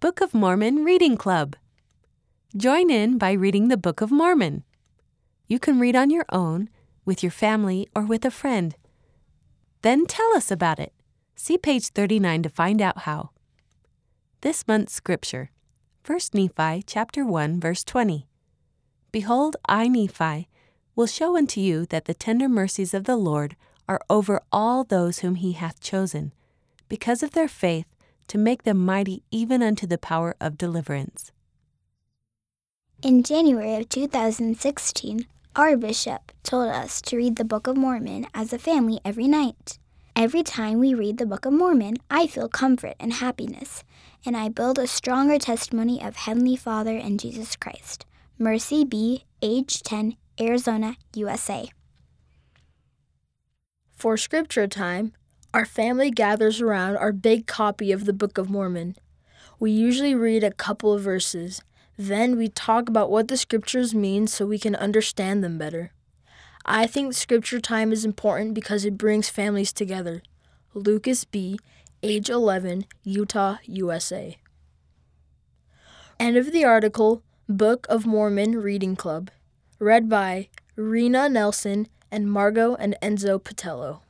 Book of Mormon Reading Club. Join in by reading the Book of Mormon. You can read on your own, with your family, or with a friend. Then tell us about it. See page 39 to find out how. This month's scripture, 1 Nephi chapter 1, verse 20. Behold, I, Nephi, will show unto you that the tender mercies of the Lord are over all those whom he hath chosen, because of their faith, to make them mighty even unto the power of deliverance. In January of 2016, our bishop told us to read the Book of Mormon as a family every night. Every time we read the Book of Mormon, I feel comfort and happiness, and I build a stronger testimony of Heavenly Father and Jesus Christ. Mercy B., age 10, Arizona, USA. For scripture time, our family gathers around our big copy of the Book of Mormon. We usually read a couple of verses. Then we talk about what the scriptures mean so we can understand them better. I think scripture time is important because it brings families together. Lucas B., age 11, Utah, USA. End of the article, Book of Mormon Reading Club. Read by Rena Nelson and Margot and Enzo Patello.